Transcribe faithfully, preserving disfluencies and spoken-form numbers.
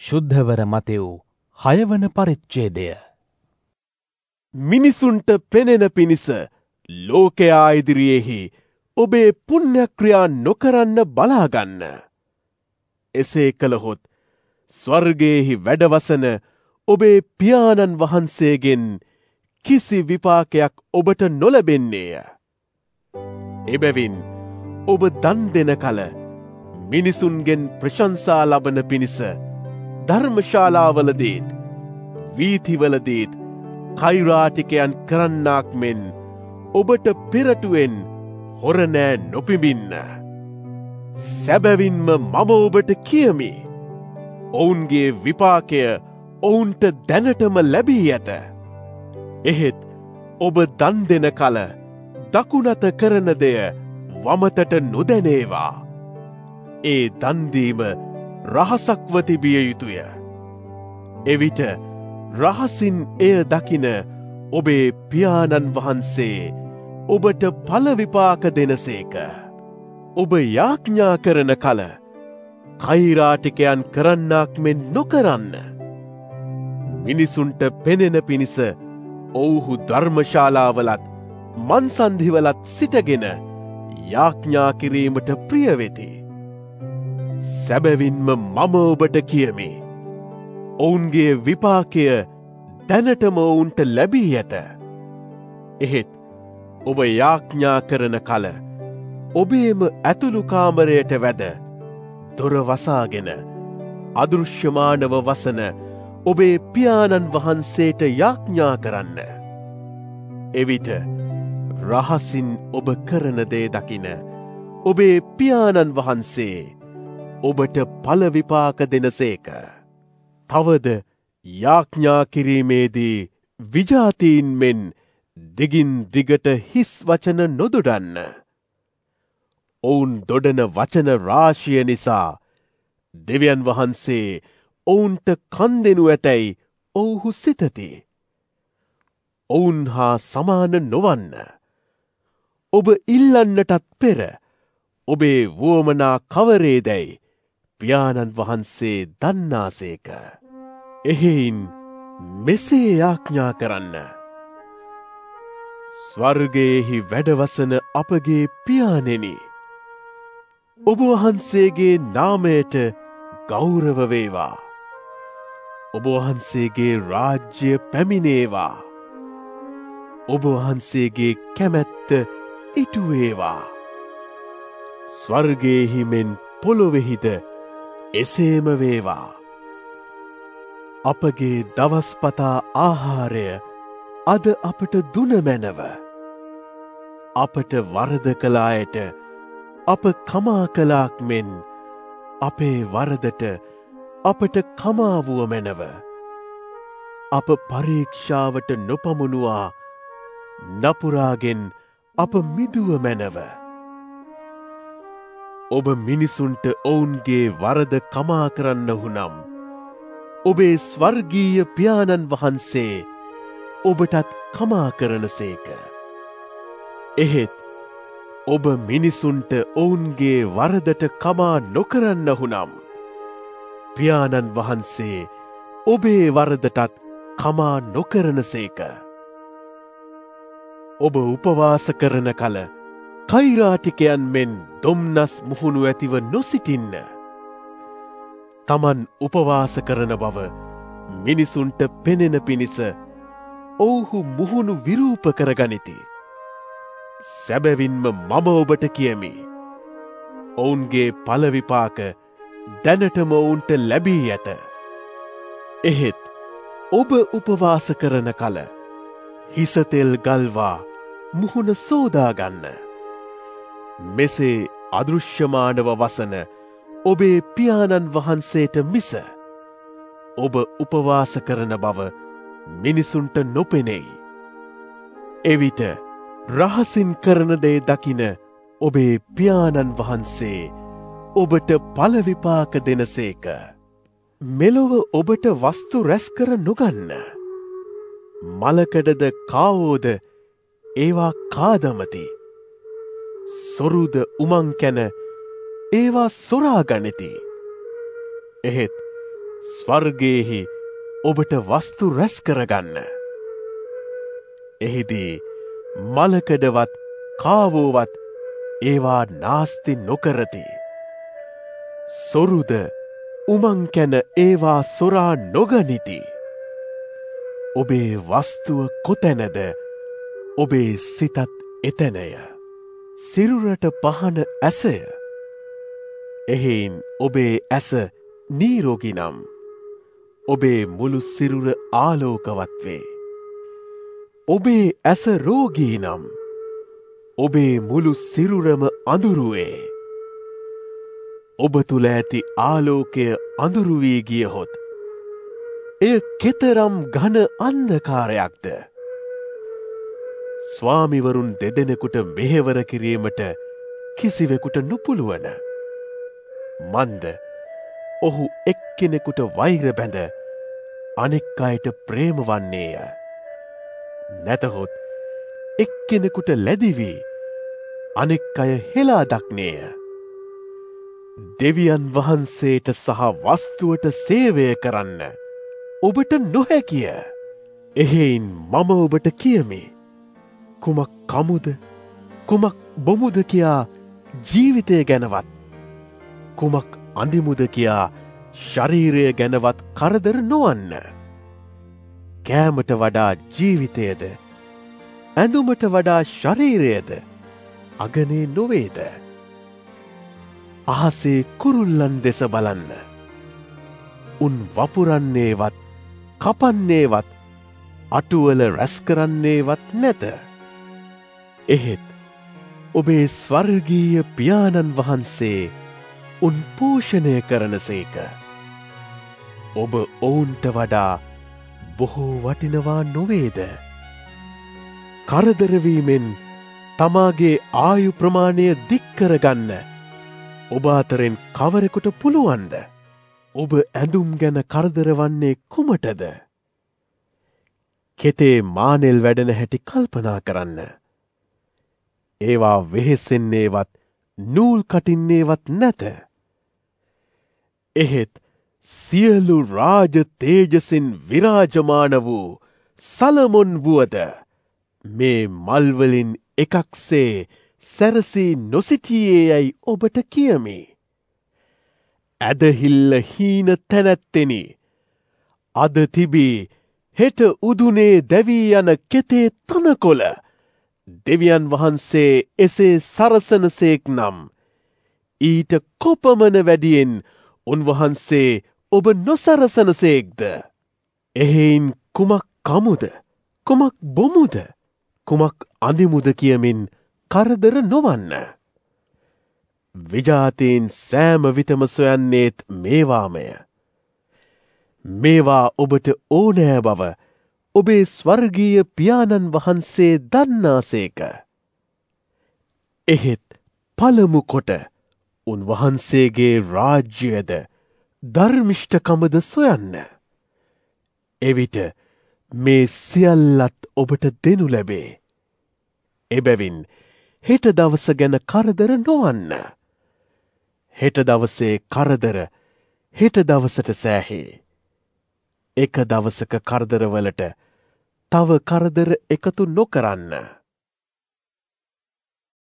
ශුද්ධවර Matthew හයවන පරිච්ඡේදය. මිනිසුන්ට පෙනෙන පිණිස ලෝකයා ඉදිරියේහි ඔබේ පුණ්‍ය ක්‍රියා නොකරන්න බලාගන්න. එසේ කළහොත් ස්වර්ගයේහි වැඩවසන ඔබේ පියාණන් වහන්සේගෙන් කිසි විපාකයක් ඔබට නොලැබෙන්නේය. එබැවින් ඔබ දන් දෙන කල මිනිසුන්ගෙන් ප්‍රශංසා ලබන පිණිස ධර්මශාලාවලදීත් වීථිවලදීත් කෛරාටිකයන් කරන්නාක් මෙන් ඔබට පෙරටුවෙන් හොරනෑ නොපිඹින්න. සැබවින්ම මම ඔබට කියමි, ඔවුන්ගේ විපාකය ඔවුන්ට දැනටම ලැබී ඇත. එහෙත් ඔබ දන් දෙන කල දකුණත කරන දෙය වමතට නොදැනේවා. ඒ දන්දීම රහසක්ව තිබිය යුතුය. එවිට රහසින් එය දකින ඔබේ පියාණන් වහන්සේ ඔබට ඵල විපාක දෙනසේක. ඔබ යාඥා කරන කල කෛරාටිකයන් කරන්නාක් මෙන් නොකරන්න. මිනිසුන්ට පෙනෙන පිණිස ඔවුහු ධර්මශාලාවලත් මන්සන්ධිවලත් සිටගෙන යාඥා කිරීමට ප්‍රිය වෙති. සැබවින්ම මම ඔබට කියමි, ඔවුන්ගේ විපාකය දැනටම ඔවුන්ට ලැබී ඇත. එහෙත් ඔබ යාඥා කරන කල ඔබේම ඇතුළු කාමරයට වැද දොර වසාගෙන අදෘශ්‍යමානව වසන ඔබේ පියාණන් වහන්සේට යාඥා කරන්න. එවිට රහසින් ඔබ කරන දේ දකින ඔබේ පියාණන් වහන්සේ ඔබට ඵල විපාක දෙනසේක. තවද යාඥා කිරීමේදී විජාතීන් මෙන් දිගින් දිගට හිස් වචන නොදොඩන්න. ඔවුන් දොඩන වචන රාශිය නිසා දෙවියන් වහන්සේ ඔවුන්ට කන් දෙනු ඇතැයි ඔවුහු සිතති. ඔවුන් හා සමාන නොවන්න. ඔබ ඉල්ලන්නටත් පෙර ඔබේ වුවමනා කවරේදැයි පියාණන් වහන්සේ දන්නාසේක. එහෙයින් මෙසේ යාඥා කරන්න. ස්වර්ගයේහි වැඩවසන අපගේ පියාණෙනි, ඔබ වහන්සේගේ නාමයට ගෞරව වේවා. ඔබ වහන්සේගේ රාජ්‍ය පැමිණේවා. ඔබ වහන්සේගේ කැමැත්ත ඉටු වේවා. ස්වර්ගයේහි මෙන් පොළොවෙහිද එසේම වේවා. අපගේ දවස්පතා ආහාරය අද අපට දුන මැනව. අපට වරද කළ අයට අප කමා කළාක් මෙන් අපේ වරදට අපට කමාවුව මැනව. අප පරීක්ෂාවට නොපමුණුවා නපුරාගෙන් අප මිදුව මැනව. ඔබ මිනිසුන්ට ඔවුන්ගේ වරද කමා කරන්නහු නම් ඔබේ ස්වර්ගීය පියාණන් වහන්සේ ඔබටත් කමා කරනසේක. එහෙත් ඔබ මිනිසුන්ට ඔවුන්ගේ වරදට කමා නොකරන්නහු නම් පියාණන් වහන්සේ ඔබේ වරදටත් කමා නොකරනසේක. ඔබ උපවාස කරන කල කෛරාටිකයන් මෙන් දොම්නස් මුහුණු ඇතිව නොසිටින්න. තමන් උපවාස කරන බව මිනිසුන්ට පෙනෙන පිණිස ඔවුහු මුහුණු විරූප කරගනිති. සැබවින්ම මම ඔබට කියමි, ඔවුන්ගේ ඵල විපාක දැනටම ඔවුන්ට ලැබී ඇත. එහෙත් ඔබ උපවාස කරන කල හිසතෙල් ගල්වා මුහුණ සෝදාගන්න. මෙසේ අදෘශ්‍යමානව වසන ඔබේ පියාණන් වහන්සේට මිස ඔබ උපවාස කරන බව මිනිසුන්ට නොපෙනෙයි. එවිට රහසින් කරන දේ දකින ඔබේ පියාණන් වහන්සේ ඔබට ඵල විපාක දෙනසේක. මෙලොව ඔබට වස්තු රැස් කර නොගන්න. මලකඩද කාවෝද ඒවා කාදමති. සොරුද උමං කැන ඒවා සොරා ගනිති. එහෙත් ස්වර්ගයේහි ඔබට වස්තු රැස් කරගන්න. එහිදී මලකඩවත් කාවෝවත් ඒවා නාස්ති නොකරති. සොරුද උමං කැන ඒවා සොරා නොගනිති. ඔබේ වස්තුව කොතැනද ඔබේ සිතත් එතැනය. සිරුරට පහන ඇසය. එහෙයින් ඔබේ ඇස නීරෝගිනම් ඔබේ මුළු සිරුර ආලෝකවත් වේ. ඔබේ ඇස රෝගී නම් ඔබේ මුළු සිරුරම අඳුරුවේ. ඔබ තුළ ඇති ආලෝකය අඳුරු වී ගියහොත් එය කෙතරම් ඝන අන්ධකාරයක්ද. ස්වාමිවරුන් දෙදෙනෙකුට මෙහෙවර කිරීමට කිසිවෙකුට නොපුළුවන. මන්ද ඔහු එක්කෙනෙකුට වෛර බැඳ අනෙක් අයට ප්‍රේම වන්නේය. නැතහොත් එක්කෙනෙකුට ලැදිවී අනෙක් අය හෙලා දක්නේය. දෙවියන් වහන්සේට සහ වස්තුවට සේවය කරන්න ඔබට නොහැකිය. එහෙයින් මම ඔබට කියමි. කුමක් කමුද කුමක් බොමුද කියා ජීවිතය ගැනවත් කුමක් අඳිමුද කියා ශරීරය ගැනවත් කරදර නොවන්න. කෑමට වඩා ජීවිතයද ඇඳුමට වඩා ශරීරයද අගනේ නොවේද. අහසේ කුරුල්ලන් දෙස බලන්න. උන් වපුරන්නේවත් කපන්නේවත් අටුවල රැස් කරන්නේවත් නැත. එහෙත් ඔබේ ස්වර්ගීය පියාණන් වහන්සේ උන් පෝෂණය කරනසේක. ඔබ ඔවුන්ට වඩා බොහෝ වටිනවා නොවේද. කරදරවීමෙන් තමාගේ ආයු ප්‍රමාණය දික්කරගන්න ඔබ අතරෙන් කවරෙකුට පුළුවන්ද. ඔබ ඇඳුම් ගැන කරදරවන්නේ කුමටද. කෙතේ මානෙල් වැඩෙන හැටි කල්පනා කරන්න. ඒවා වෙහෙසෙන්නේවත් නූල් කටින්නේවත් නැත. එහෙත් සියලු රාජ තේජසින් විරාජමාන වූ සලමොන් වුවද මේ මල්වලින් එකක්සේ සැරසී නොසිටියේ යැයි ඔබට කියමි. ඇදහිල්ල හීන තැනැත්තෙනි. අද තිබී හෙට උදුනේ දැවී යන කෙතේ තනකොළ දෙවියන් වහන්සේ එසේ සරසනසේක් නම් ඊට කොපමණ වැඩියෙන් උන්වහන්සේ ඔබ නොසරසනසේක්ද. එහෙයින් කුමක් කමුද කුමක් බොමුද කුමක් අඳිමුද කියමින් කරදර නොවන්න. විජාතීන් සෑම විටම සොයන්නේත් මේවාමය. මේවා ඔබට ඕනෑ බව ඔබේ ස්වර්ගීය පියාණන් වහන්සේ දන්නාසේක. එහෙත් පළමු කොට උන්වහන්සේගේ රාජ්‍යයද ධර්මිෂ්ඨකමද සොයන්න. එවිට මේ සියල්ලත් ඔබට දෙනු ලැබේ. එබැවින් හෙට දවස ගැන කරදර නොවන්න. හෙට දවසේ කරදර හෙට දවසට සෑහේ. එක දවසක කරදරවලට තව කරදර එකතු නොකරන්න.